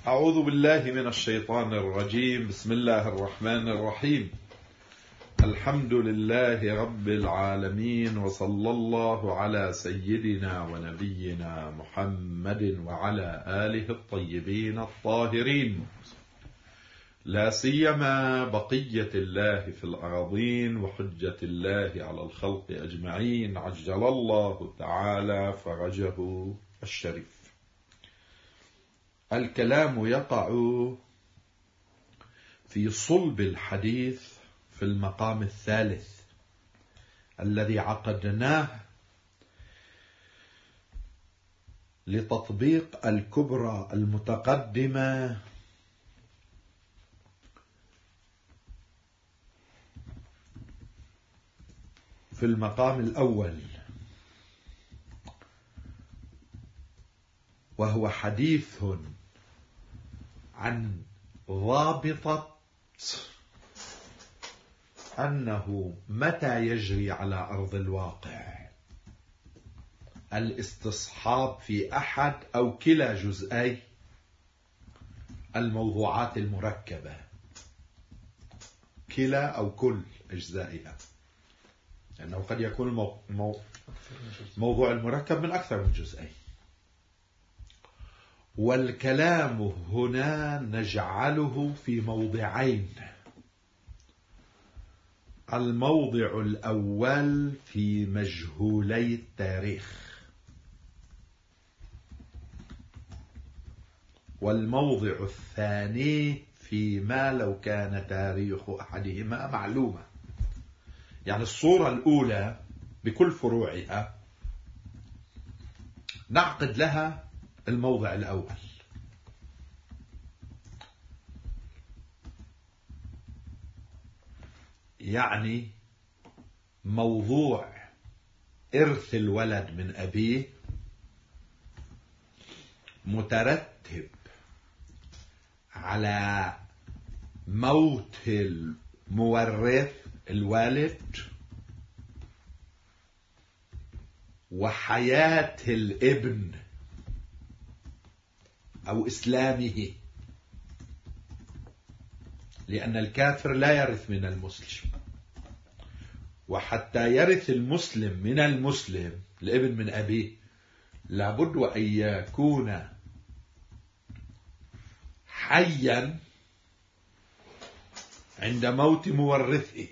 أعوذ بالله من الشيطان الرجيم. بسم الله الرحمن الرحيم. الحمد لله رب العالمين، وصلى الله على سيدنا ونبينا محمد وعلى آله الطيبين الطاهرين، لا سيما بقية الله في الأراضين وحجة الله على الخلق أجمعين، عجل الله تعالى فرجه الشريف. الكلام يقع في صلب الحديث في المقام الثالث الذي عقدناه لتطبيق الكبرى المتقدمة في المقام الأول، وهو حديث عن ضابطة أنه متى يجري على أرض الواقع الاستصحاب في أحد أو كلا جزئي الموضوعات المركبة، كلا أو كل أجزائها، لأنه قد يكون الموضوع المركب من أكثر من جزئين. والكلام هنا نجعله في موضعين: الموضع الأول في مجهولي التاريخ، والموضع الثاني فيما لو كان تاريخ أحدهما معلومة. يعني الصورة الأولى بكل فروعها نعقد لها الموضع الأول، يعني موضوع إرث الولد من أبيه مترتب على موت المورث الوالد وحياة الابن أو إسلامه، لأن الكافر لا يرث من المسلم، وحتى يرث المسلم من المسلم الابن من أبيه لابد أن يكون حيا عند موت مورثه.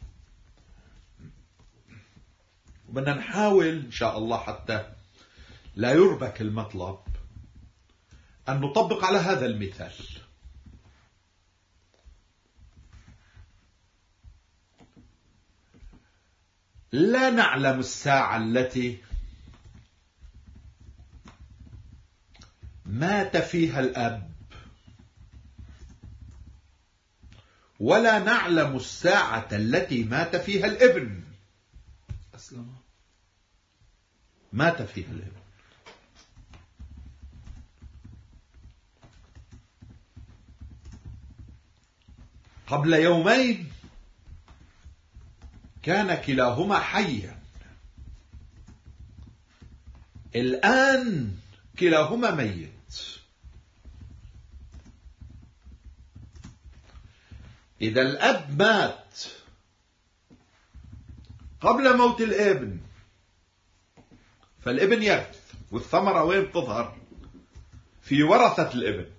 وبدنا نحاول إن شاء الله حتى لا يربك المطلب أن نطبق على هذا المثال. لا نعلم الساعة التي مات فيها الأب، ولا نعلم الساعة التي مات فيها الابن. أسلم مات فيها الابن. قبل يومين كان كلاهما حيا، الآن كلاهما ميت. إذا الأب مات قبل موت الابن فالابن يرث، والثمرة وين تظهر؟ في ورثة الابن.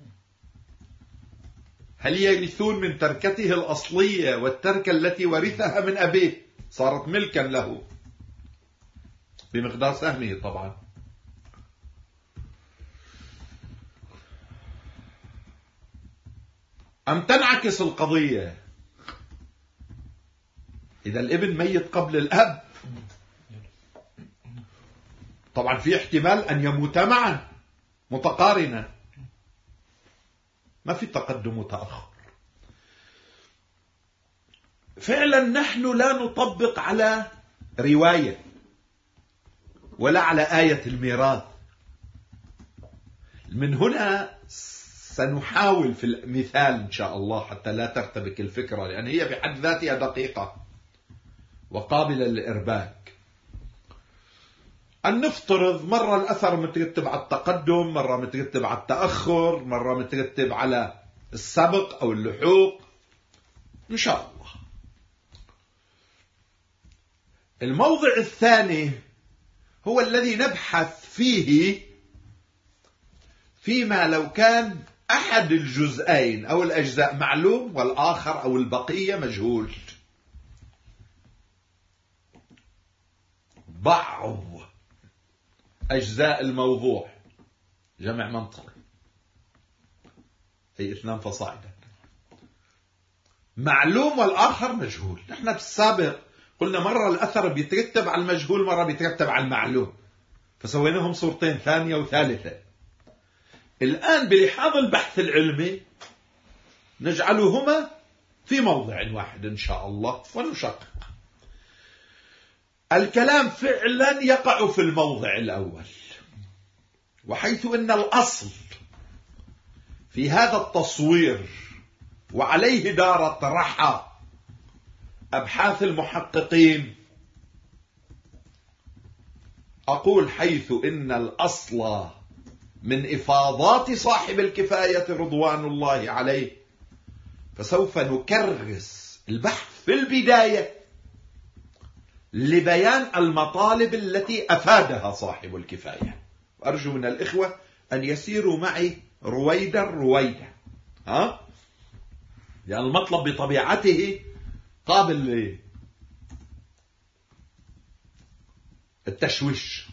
هل يرثون من تركته الأصلية والتركة التي ورثها من أبيه؟ صارت ملكا له بمقدار سهمه طبعا. أم تنعكس القضية؟ إذا الابن ميت قبل الأب طبعا في احتمال أن يموت معا متقارنة، ما في تقدم وتأخر. فعلا نحن لا نطبق على رواية ولا على آية الميراث. من هنا سنحاول في المثال إن شاء الله حتى لا ترتبك الفكرة، لأن هي بحد ذاتها دقيقة وقابلة للإرباك. أن نفترض مرة الأثر مترتب على التقدم، مرة مترتب على التأخر، مرة مترتب على السبق أو اللحوق إن شاء الله. الموضع الثاني هو الذي نبحث فيه فيما لو كان أحد الجزئين أو الأجزاء معلوم والآخر أو البقية مجهول. بعض أجزاء الموضوع جمع منطقي أي 2 فصاعدا معلوم والآخر مجهول. نحن بالسابق قلنا مرة الأثر بيترتب على المجهول، مرة بيترتب على المعلوم، فسويناهم صورتين ثانية وثالثة. الآن بلحاظ البحث العلمي نجعلهما في موضع واحد إن شاء الله ونشقق. الكلام فعلا يقع في الموضع الأول، وحيث أن الأصل في هذا التصوير وعليه دارت رحى أبحاث المحققين، أقول حيث إن الأصل من إفاضات صاحب الكفاية رضوان الله عليه، فسوف نكرس البحث في البداية لبيان المطالب التي أفادها صاحب الكفاية. وأرجو من الإخوة أن يسيروا معي رويدا رويدا، لأن المطلب بطبيعته قابل للتشويش.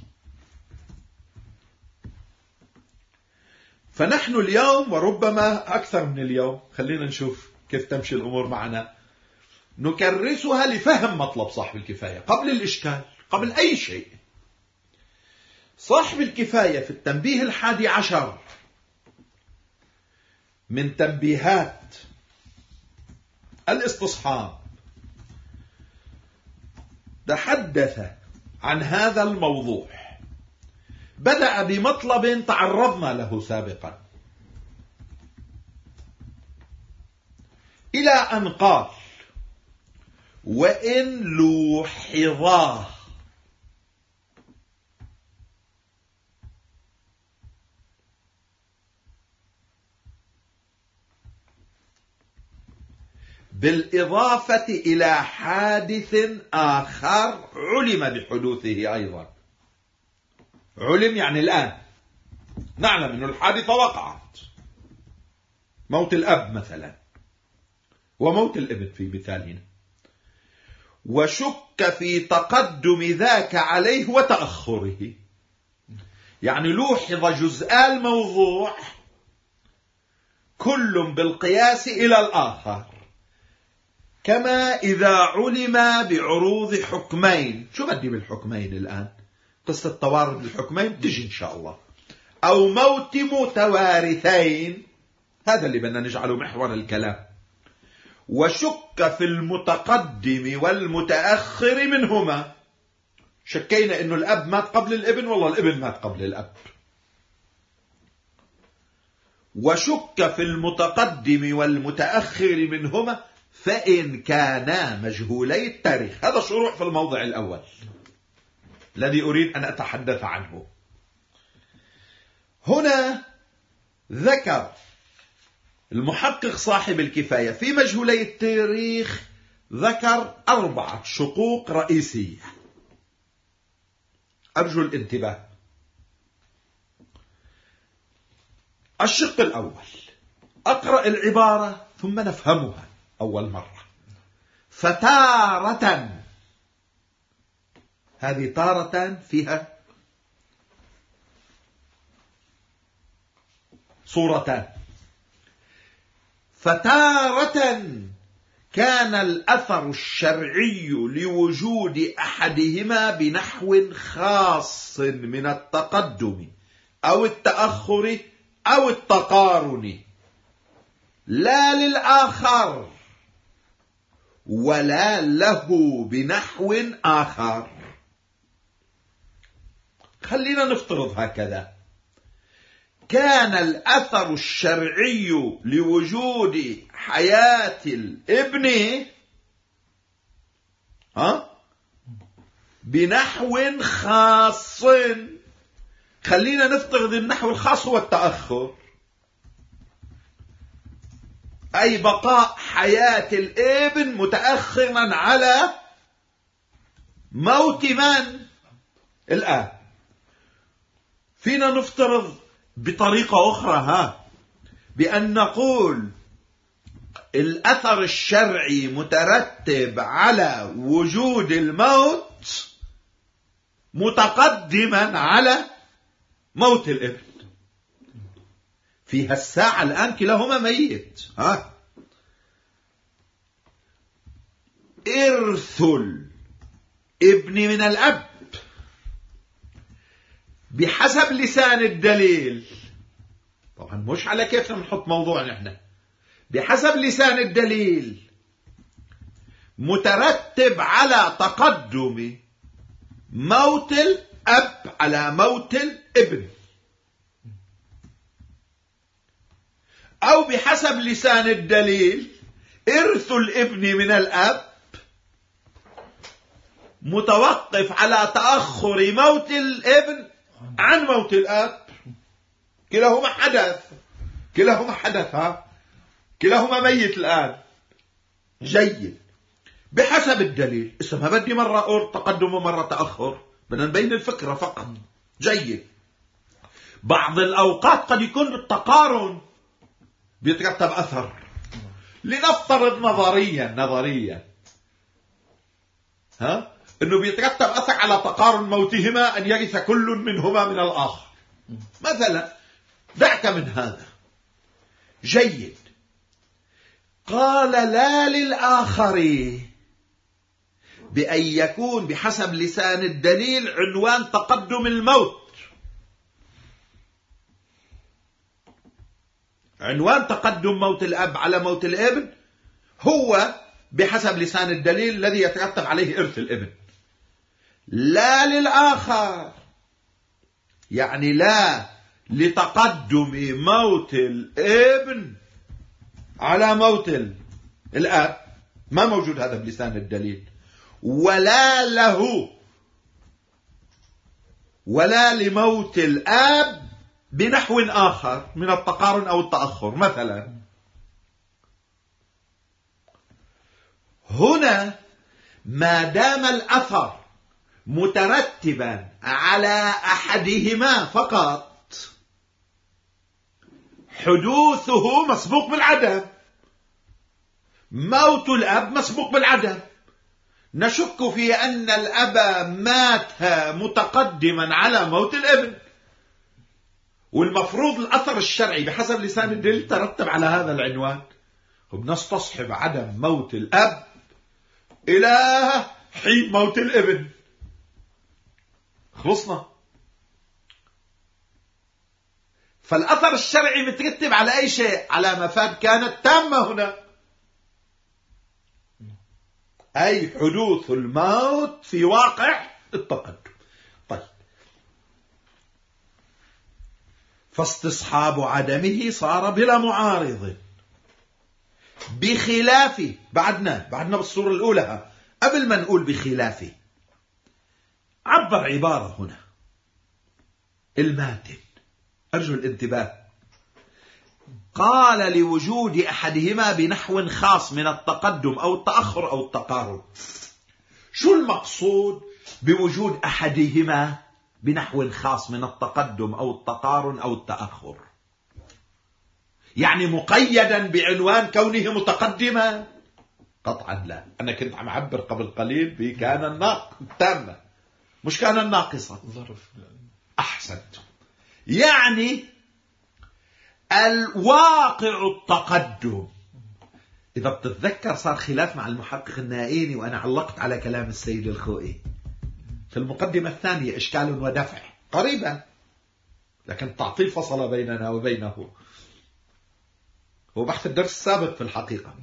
فنحن اليوم وربما أكثر من اليوم، خلينا نشوف كيف تمشي الأمور معنا، نكرسها لفهم مطلب صاحب الكفاية قبل الإشكال، قبل أي شيء. صاحب الكفاية في التنبيه 11 من تنبيهات الاستصحاب تحدث عن هذا الموضوع. بدأ بمطلب تعرضنا له سابقا إلى أن قال: وإن لوحظاه بالإضافة إلى حادث آخر علم بحدوثه أيضا. علم يعني الآن نعلم أن الحادثة وقعت، موت الأب مثلا وموت الابن في مثالنا، وشك في تقدم ذاك عليه وتأخره. يعني لوحظ جزء الموضوع كل بالقياس إلى الآخر، كما إذا علم بعروض حكمين. شو بدي بالحكمين الآن؟ قصة توارد الحكمين تجي إن شاء الله، أو موت متوارثين، هذا اللي بدنا نجعله محور الكلام. وشك في المتقدم والمتأخر منهما، شكينا إنه الأب مات قبل الابن، والله الابن مات قبل الأب. وشك في المتقدم والمتأخر منهما فإن كانا مجهولي التاريخ. هذا شروع في الموضع الأول الذي أريد أن أتحدث عنه. هنا ذكر المحقق صاحب الكفاية في مجهولي التاريخ، ذكر 4 شقوق رئيسية. أرجو الانتباه. الشق الأول، أقرأ العبارة ثم نفهمها أول مرة. فتارة، هذه تارة فيها صورتان. فتارة كان الأثر الشرعي لوجود أحدهما بنحو خاص من التقدم أو التأخر أو التقارن، لا للآخر ولا له بنحو آخر. خلينا نفترض هكذا: كان الأثر الشرعي لوجود حياة الابن بنحو خاص. خلينا نفترض النحو الخاص هو التأخر، أي بقاء حياة الابن متأخرا على موت من؟ الآب. فينا نفترض بطريقة أخرى بأن نقول الأثر الشرعي مترتب على وجود الموت متقدما على موت الابن. في هالساعة الآن كلاهما ميت. إرث الابن من الأب بحسب لسان الدليل، طبعا مش على كيفنا نحط موضوع نحن، بحسب لسان الدليل مترتب على تقدم موت الأب على موت الابن، أو بحسب لسان الدليل إرث الابن من الأب متوقف على تأخر موت الابن عن موت الأب. كلاهما حدث، كلاهما ميت الآن. جيد. بحسب الدليل. إذا ما بدي مرة أقول تقدم ومرة تأخر، بدنا نبين الفكرة فقط. جيد. بعض الأوقات قد يكون التقارن بيترتب أثر. لنفترض نظريا أنه بيترتب أثر على تقارن موتهما أن يرث كل منهما من الآخر مثلا. دعك من هذا. جيد. قال لا للآخر بأن يكون بحسب لسان الدليل عنوان تقدم الموت، عنوان تقدم موت الأب على موت الابن هو بحسب لسان الدليل الذي يترتب عليه إرث الابن. لا للآخر، يعني لا لتقدم موت الابن على موت الأب، ما موجود هذا بلسان الدليل. ولا له ولا لموت الأب بنحو آخر من التقارن أو التأخر مثلا. هنا ما دام الأثر مترتبا على أحدهما فقط حدوثه مسبوق بالعدم. موت الأب مسبوق بالعدم. نشك في أن الأب مات متقدما على موت الابن، والمفروض الأثر الشرعي بحسب لسان الدليل ترتب على هذا العنوان، وبنستصحب عدم موت الأب إلى حين موت الابن. خلصنا. فالأثر الشرعي مترتب على أي شيء؟ على مفاد كانت تامة هنا، أي حدوث الموت في واقع التقدم. طيب، فاستصحاب عدمه صار بلا معارض، بخلاف بعدنا بالصورة الأولى. قبل ما نقول بخلاف عبر عبارة هنا الماتن، أرجو الانتباه. قال لوجود أحدهما بنحو خاص من التقدم أو التأخر أو التقارب. شو المقصود بوجود أحدهما بنحو خاص من التقدم أو التقارن أو التأخر؟ يعني مقيدا بعنوان كونه متقدما؟ قطعا لا. أنا كنت عم أعبر قبل قليل بكان التامة مش كان الناقصة. أحسنت. يعني الواقع التقدم. إذا بتتذكر صار خلاف مع المحقق النائيني وأنا علقت على كلام السيد الخوئي في المقدمة الثانية، إشكال ودفع قريبا، لكن تعطيل فصل بيننا وبينه. هو بحث الدرس السابق في الحقيقة.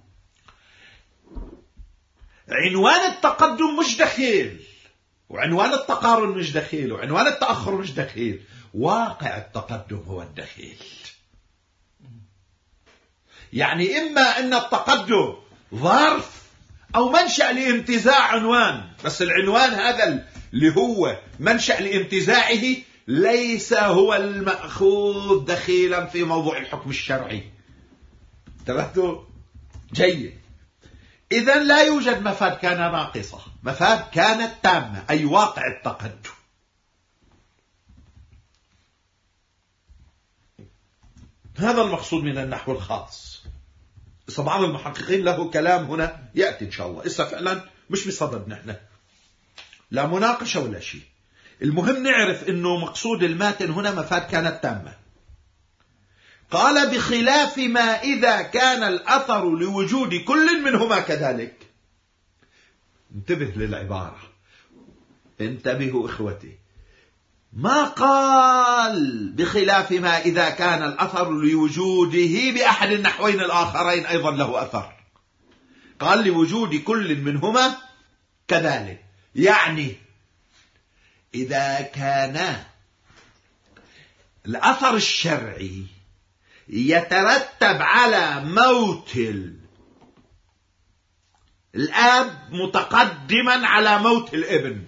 عنوان التقدم مش دخيل، وعنوان التقارن مش دخيل، وعنوان التأخر مش دخيل. واقع التقدم هو الدخيل. يعني إما أن التقدم ظرف أو منشأ لانتزاع عنوان، بس العنوان هذا اللي هو منشأ لانتزاعه ليس هو المأخوذ دخيلا في موضوع الحكم الشرعي. انتبهتوا؟ جيد. إذن لا يوجد مفاد كان ناقصة، مفاد كانت تامة، أي واقع التقدم. هذا المقصود من النحو الخاص. بعض المحققين له كلام هنا يأتي إن شاء الله. إسا فعلا مش بصدد نحن لا مناقشة ولا شيء. المهم نعرف إنه مقصود الماتن هنا مفاد كانت تامة. قال بخلاف ما إذا كان الأثر لوجود كل منهما كذلك. انتبه للعبارة، انتبهوا إخوتي، ما قال بخلاف ما إذا كان الأثر لوجوده بأحد النحوين الآخرين أيضا له أثر، قال لوجود كل منهما كذلك. يعني إذا كان الأثر الشرعي يترتب على موت الأب متقدما على موت الابن،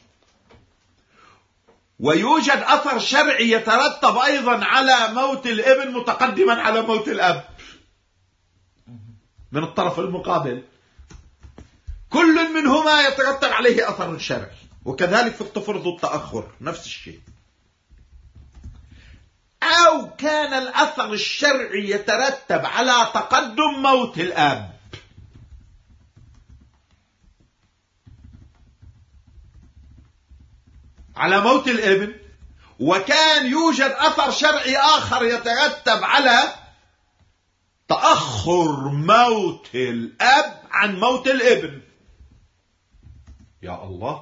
ويوجد أثر شرعي يترتب أيضا على موت الابن متقدما على موت الأب من الطرف المقابل، كل منهما يترتب عليه أثر شرعي. وكذلك في التفرض والتأخر نفس الشيء. أو كان الأثر الشرعي يترتب على تقدم موت الأب، على موت الابن، وكان يوجد أثر شرعي آخر يترتب على تأخر موت الأب عن موت الابن. يا الله،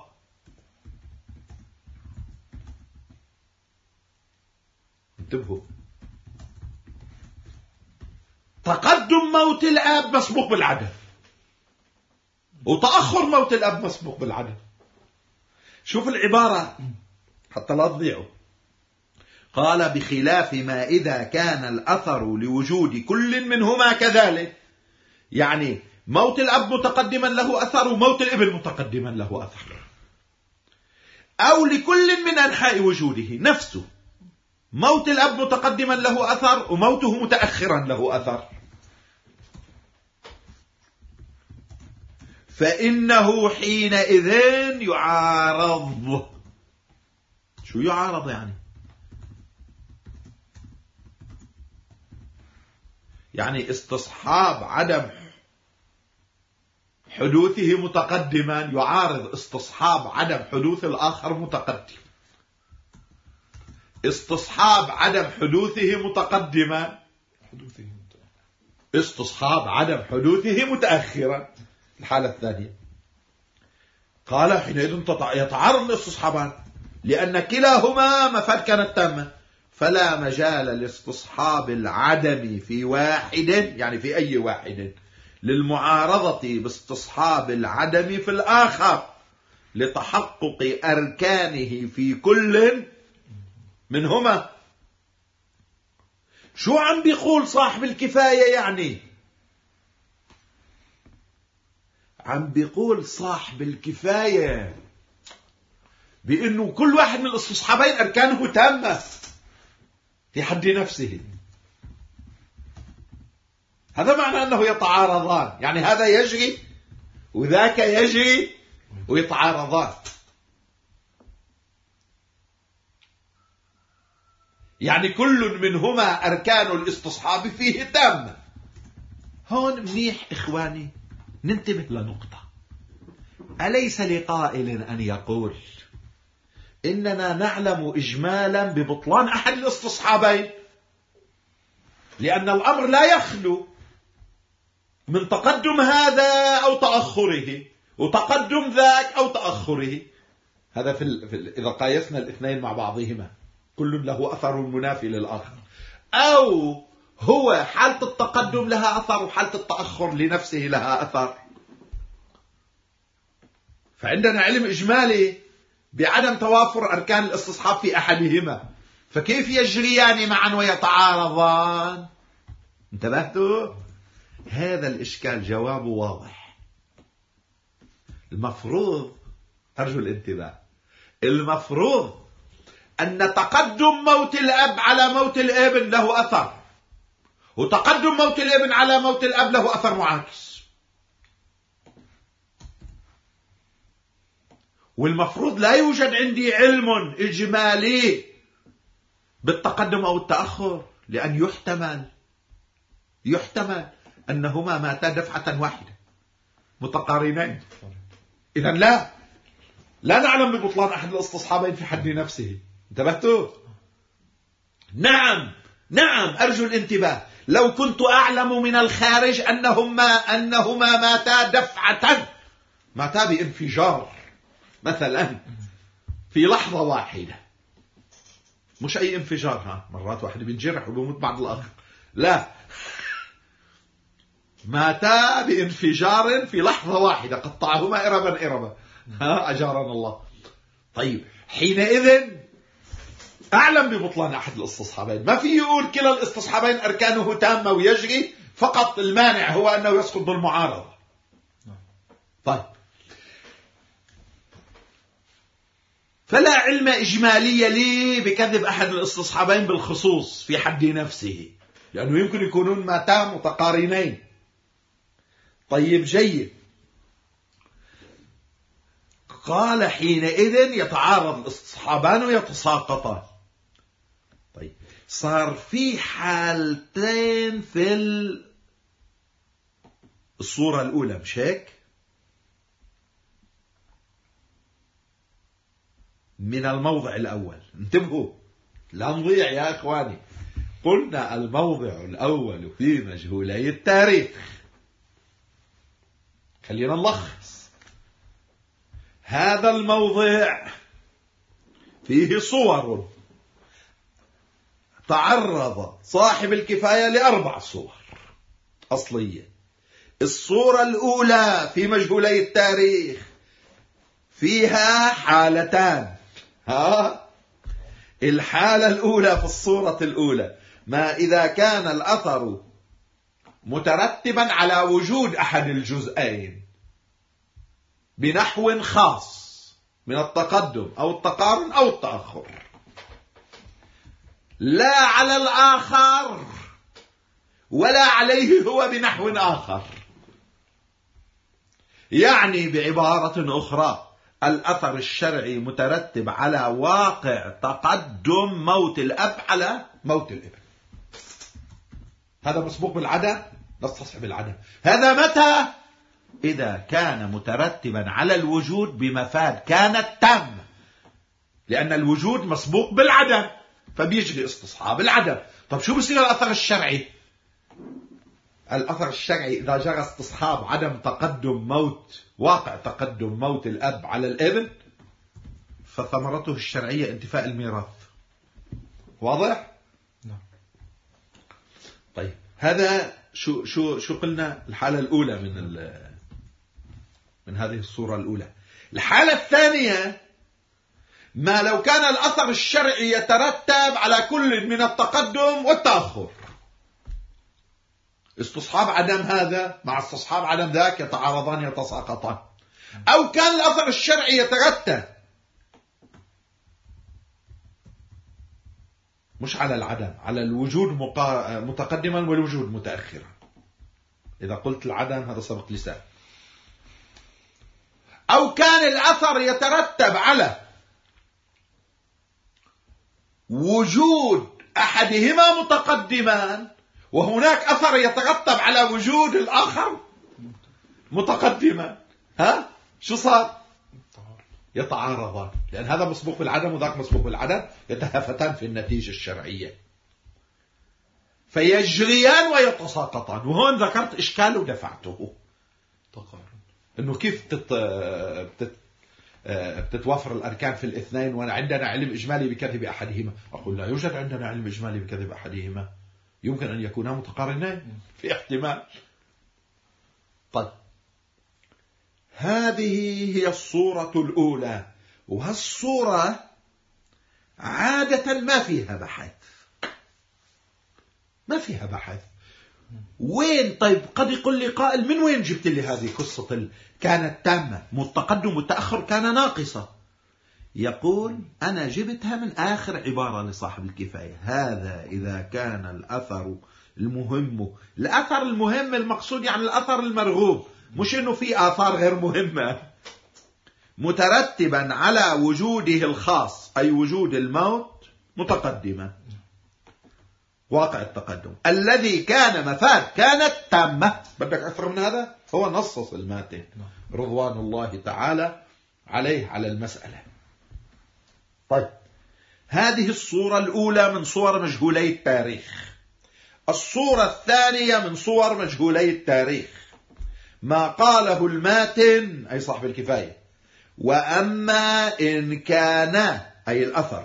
انتبهوا، تقدم موت الأب مسبوق بالعدم، وتأخر موت الأب مسبوق بالعدم. شوف العبارة حتى لا تضيعوا. قال بخلاف ما إذا كان الأثر لوجود كل منهما كذلك. يعني موت الأب متقدما له أثر وموت الابن متقدما له أثر، أو لكل من أنحاء وجوده نفسه، موت الأب متقدما له أثر وموته متأخرا له أثر، فإنه حينئذ يعارض. شو يعارض يعني؟ يعني استصحاب عدم حدوثه متقدما يعارض استصحاب عدم حدوث الآخر متقدم. استصحاب عدم حدوثه متقدما، استصحاب عدم حدوثه متأخرا الحالة الثانية. قال حينئذ يتعارض الاستصحابان، لأن كلاهما مفاد كانت تامة، فلا مجال لاستصحاب العدم في واحد، يعني في أي واحد، للمعارضة باستصحاب العدم في الآخر لتحقق أركانه في كل منهما. شو عم بيقول صاحب الكفاية؟ يعني عم بيقول صاحب الكفاية بأنه كل واحد من الاستصحابين أركانه تامة في حد نفسه. هذا معنى أنه يتعارضان، يعني هذا يجري وذاك يجري ويتعارضان. يعني كل منهما أركان الاستصحاب فيه تامة. هون منيح إخواني ننتبه لنقطة. أليس لقائل أن يقول إننا نعلم إجمالا ببطلان أحد الاستصحابين، لأن الأمر لا يخلو من تقدم هذا أو تأخره، وتقدم ذاك أو تأخره. هذا إذا قايسنا الاثنين مع بعضهما كل له أثر منافي للآخر، أو هو حالة التقدم لها أثر وحالة التأخر لنفسه لها أثر. فعندنا علم إجمالي بعدم توافر أركان الاستصحاب في أحدهما، فكيف يجريان معا ويتعارضان؟ انتبهتوا؟ هذا الإشكال جوابه واضح. المفروض، أرجو الانتباه، المفروض أن تقدم موت الأب على موت الابن له أثر، وتقدم موت الابن على موت الأب له أثر معاكس. والمفروض لا يوجد عندي علم إجمالي بالتقدم أو التأخر، لأن يحتمل أنهما ماتا دفعة واحدة متقارنين. إذن لا نعلم ببطلان أحد الاستصحابين في حد نفسه. انتبهتوا؟ نعم أرجو الانتباه. لو كنت أعلم من الخارج أنهما ماتا دفعة، ماتا بانفجار مثلا في لحظة واحدة، مش أي انفجار، مرات واحد بينجرح وبيموت بعد الآخر، لا، ماتا بانفجار في لحظة واحدة قطعهما إربا. أجارنا الله. طيب حينئذ أعلم ببطلان أحد الاستصحابين. ما في يقول كلا الاستصحابين أركانه تامة ويجري، فقط المانع هو أنه يسقط بالمعارضة. طيب، فلا علم إجمالي لي بكذب أحد الاستصحابين بالخصوص في حد نفسه، لأنه يمكن يكونون ماتا متقارنين. طيب جيد. قال حينئذ يتعارض الاستصحابان ويتساقطان. طيب صار في حالتين في الصورة الأولى، مش هيك؟ من الموضع الأول، انتبهوا لا نضيع يا أخواني. قلنا الموضع الأول في مجهولي التاريخ. خلينا نلخص. هذا الموضع فيه صور، تعرض صاحب الكفاية ل4 صور أصلية. الصورة الأولى في مجهولي التاريخ فيها حالتان. الحالة الأولى في الصورة الأولى ما إذا كان الأثر مترتبا على وجود أحد الجزئين بنحو خاص من التقدم أو التقارن أو التأخر، لا على الآخر ولا عليه هو بنحو آخر. يعني بعبارة أخرى الأثر الشرعي مترتب على واقع تقدم موت الأب على موت الابن. هذا مسبوق بالعدم، نستصحب العدم. هذا متى؟ إذا كان مترتبا على الوجود بمفاد كانت تامة، لأن الوجود مسبوق بالعدم فبيجري استصحاب العدم. طب شو بصير الأثر الشرعي؟ الأثر الشرعي إذا جرى استصحاب عدم تقدم موت، واقع تقدم موت الأب على الابن، فثمرته الشرعية انتفاء الميراث. واضح؟ نعم. طيب هذا شو قلنا الحالة الأولى من هذه الصورة الأولى. الحالة الثانية ما لو كان الأثر الشرعي يترتب على كل من التقدم والتأخر. استصحاب عدم هذا مع استصحاب عدم ذاك يتعارضان يتساقطان. أو كان الأثر الشرعي يترتب مش على العدم، على الوجود متقدما والوجود متأخرا. إذا قلت العدم هذا سبق لسان. أو كان الأثر يترتب على وجود أحدهما متقدما وهناك أثر يترتب على وجود الآخر متقدما. شو صار؟ يتعارضان، لأن هذا مسبوق بالعدم وذاك مسبوق بالعدم، يتهافتان في النتيجة الشرعية فيجريان ويتساقطان. وهون ذكرت إشكال ودفعته، إنه كيف بتتوافر الأركان في الاثنين وعندنا علم إجمالي بكذب أحدهما. أقول لا يوجد عندنا علم إجمالي بكذب أحدهما، يمكن أن يكونا متقارنين، في احتمال. طيب هذه هي الصورة الأولى، وهالصورة عادة ما فيها بحث، وين؟ طيب قد يقول لي قائل من وين جبت لي هذه قصة كانت تامة، متقدم والتأخر كان ناقصة؟ يقول أنا جبتها من آخر عبارة لصاحب الكفاية: هذا إذا كان الأثر المهم. الأثر المهم المقصود يعني الأثر المرغوب، مش إنه في آثار غير مهمة، مترتبا على وجوده الخاص أي وجود الموت متقدمة، واقع التقدم الذي كان مفاد كانت تامة. بدك أكثر من هذا؟ هو نصص الماتن رضوان الله تعالى عليه على المسألة. طيب، هذه الصورة الأولى من صور مجهولي التاريخ. الصورة الثانية من صور مجهولي التاريخ ما قاله الماتن أي صاحب الكفاية: وأما إن كان أي الأثر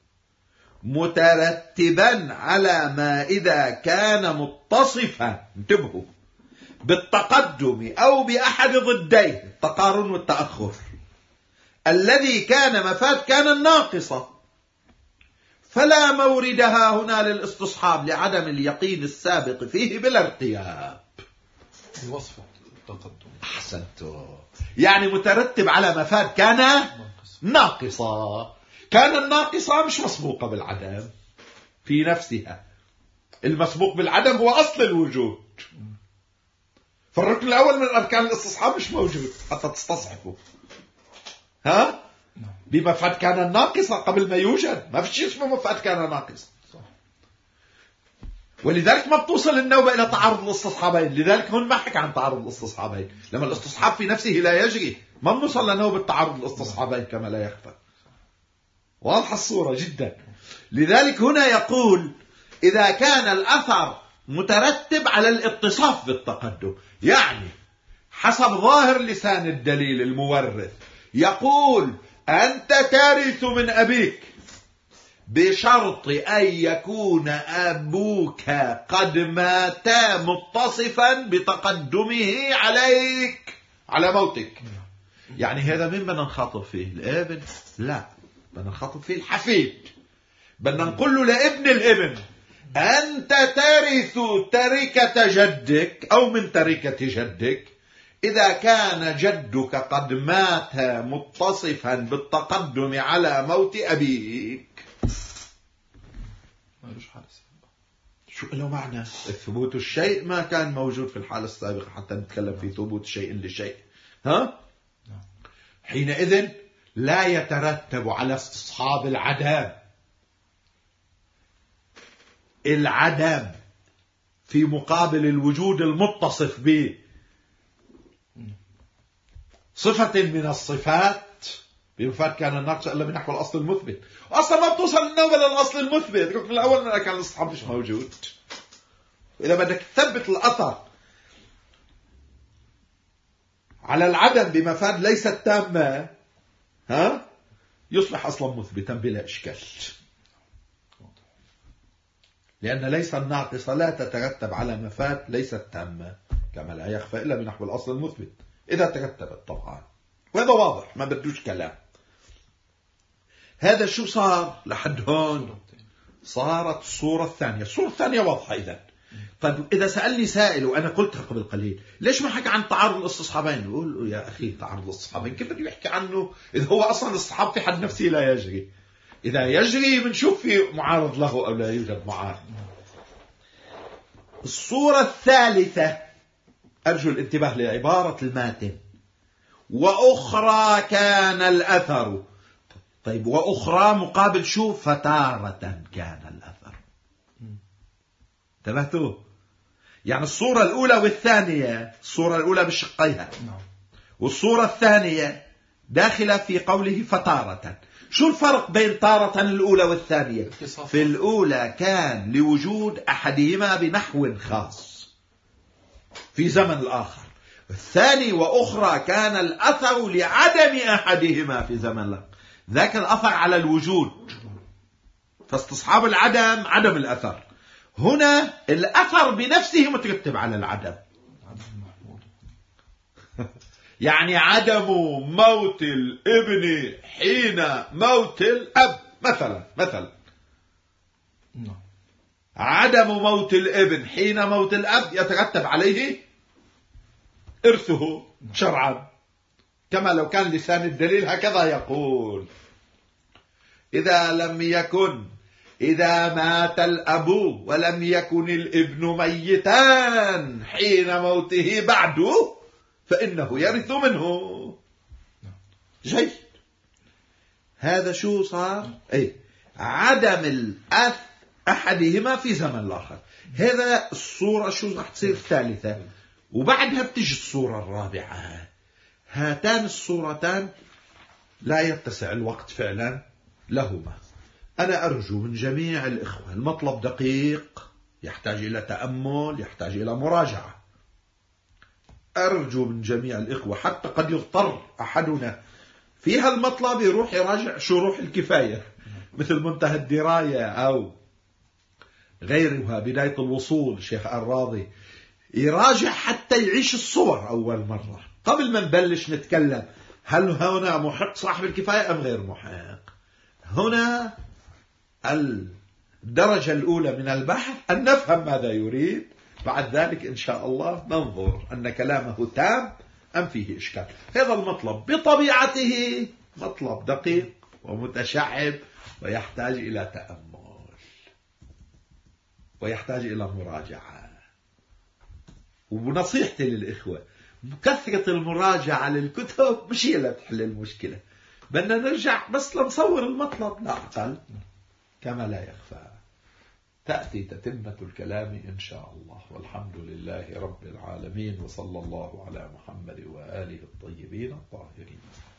مترتبا على ما إذا كان متصفا، انتبهوا، بالتقدم أو بأحد ضديه التقارن والتأخر، الذي كان مفاد كان الناقصة، فلا موردها هنا للاستصحاب لعدم اليقين السابق فيه بالارتياب. وصف التقدم. أحسنتم. يعني مترتب على مفاد كان ناقصة. كان الناقصة مش مسبوقة بالعدم في نفسها، المسبوق بالعدم هو أصل الوجود. فالركن الأول من أركان الاستصحاب مش موجود حتى تستصحبه. ها؟ بمفاد كان الناقصة قبل ما يوجد، ما في شيء اسمه مفاد كان ناقص. ولذلك ما بتوصل النوبة إلى تعارض الاستصحابين. لذلك هون ما حكى عن تعارض الاستصحابين، لما الاستصحاب في نفسه لا يجري ما بنوصل لنوبة تعارض الاستصحابين كما لا يخفى. واضحة الصورة جدا. لذلك هنا يقول إذا كان الأثر مترتب على الاتصاف بالتقدم، يعني حسب ظاهر لسان الدليل المورث يقول أنت ترث من أبيك بشرط أن يكون أبوك قد مات متصفا بتقدمه عليك على موتك. يعني هذا مين بدنا نخاطب فيه؟ الابن؟ لا، بدنا نخاطب فيه الحفيد. بدنا نقول له لابن الابن أنت ترث تركة جدك أو من تركة جدك إذا كان جدك قد مات متصفا بالتقدم على موت أبيك. شو له معنى؟ ثبوت الشيء ما كان موجود في الحالة السابقة حتى نتكلم في ثبوت شيء لشيء. ها؟ حينئذ لا يترتب على استصحاب العدم في مقابل الوجود المتصف بصفة من الصفات بمفاد كان الناقص إلا بنحو الأصل المثبت. أصلا ما بتوصل النوبة للأصل المثبت، قلت من الأول من كان الاستصحاب مش موجود. إذا بدك تثبت الأثر على العدم بمفاد ليست تامة، ها، يصبح أصلا مثبتا بلا إشكال، لأن ليس الناقصة لا تترتب على مفاد ليست تامة كما لا يخفى إلا بنحو الأصل المثبت إذا ترتبت طبعا. وهذا واضح ما بدوش كلام. هذا شو صار لحد هون؟ صارت الصورة الثانية. الصورة الثانية واضحة إذا. طيب إذا سألني سائل وأنا قلتها قبل قليل ليش ما حكى عن تعارض الاستصحابين؟ يقول له يا أخي تعارض الاستصحابين كيف بده يحكي عنه إذا هو أصلا الاستصحاب في حد نفسه لا يجري؟ إذا يجري بنشوف في معارض له أو لا يوجد معارض. الصورة الثالثة أرجو الانتباه لعبارة الماتن: وأخرى كان الأثر. طيب وأخرى مقابل شو؟ فتارة كان الأثر. انتبهتوا؟ يعني الصورة الأولى والثانية، الصورة الأولى بشقيها والصورة الثانية داخلة في قوله فتارة. شو الفرق بين تارة الأولى والثانية؟ في الأولى كان لوجود أحدهما بنحو خاص في زمن الآخر، الثاني وأخرى كان الأثر لعدم أحدهما في زمن الآخر. ذاك الأثر على الوجود، فاستصحاب العدم عدم الأثر. هنا الأثر بنفسه مترتب على العدم. يعني عدم موت الابن حين موت الأب مثلا عدم موت الابن حين موت الأب يترتب عليه إرثه شرعا، كما لو كان لسان الدليل هكذا يقول: إذا مات الأب ولم يكن الابن ميتا حين موته بعده فإنه يرث منه. جيد. هذا شو صار؟ عدم الأث أحدهما في زمن الآخر. هذا الصورة شو راح تصير الثالثة، وبعدها بتجي الصورة الرابعة. هاتان الصورتان لا يتسع الوقت فعلا لهما. أنا أرجو من جميع الإخوة، المطلب دقيق يحتاج إلى تأمل، يحتاج إلى مراجعة. أرجو من جميع الإخوة، حتى قد يضطر أحدنا في هالمطلب يروح يراجع شروح الكفاية مثل منتهى الدراية أو غيرها، بداية الوصول الشيخ الراضي، يراجع حتى يعيش الصور أول مرة قبل ما نبلش نتكلم هل هنا محق صاحب الكفاية أم غير محق. هنا الدرجة الأولى من البحث أن نفهم ماذا يريد، بعد ذلك إن شاء الله ننظر أن كلامه تام أم فيه إشكال. هذا المطلب بطبيعته مطلب دقيق ومتشعب ويحتاج إلى تأمل ويحتاج إلى مراجعة. ونصيحتي للإخوة، كثرة المراجعة للكتب مش هي اللي بتحل المشكلة، بدنا نرجع بس لنصور المطلب لا أقل، كما لا يخفى. تأتي تتمة الكلام إن شاء الله، والحمد لله رب العالمين، وصلى الله على محمد وآله الطيبين الطاهرين.